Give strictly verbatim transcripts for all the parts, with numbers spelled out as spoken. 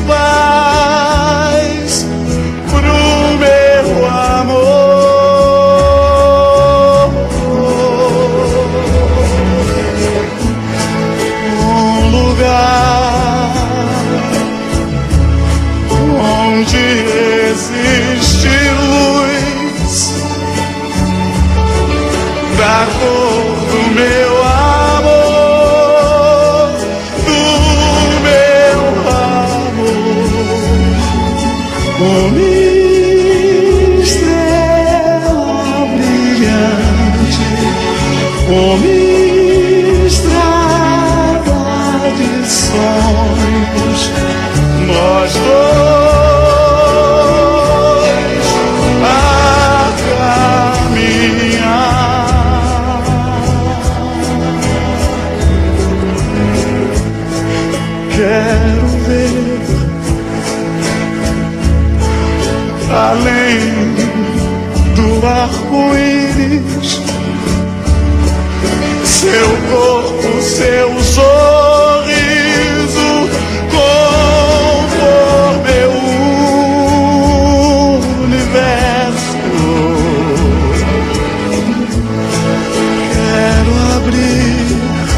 paz pro meu amor. Um lugar onde existe luz da cor do meu amor, do meu amor. Uma estrela brilhante, uma estrada de sonhos, nós dois a caminhar. Quero ver além do arco-íris, seu corpo, seu sorriso, compor meu universo. Quero abrir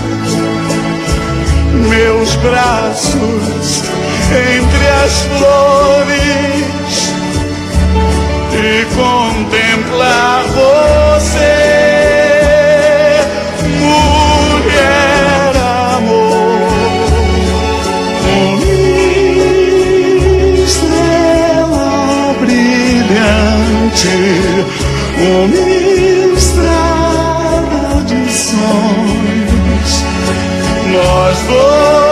meus braços entre as flores e contemplar você, mulher amor. Uma estrela brilhante, uma estrada de sonhos, nós dois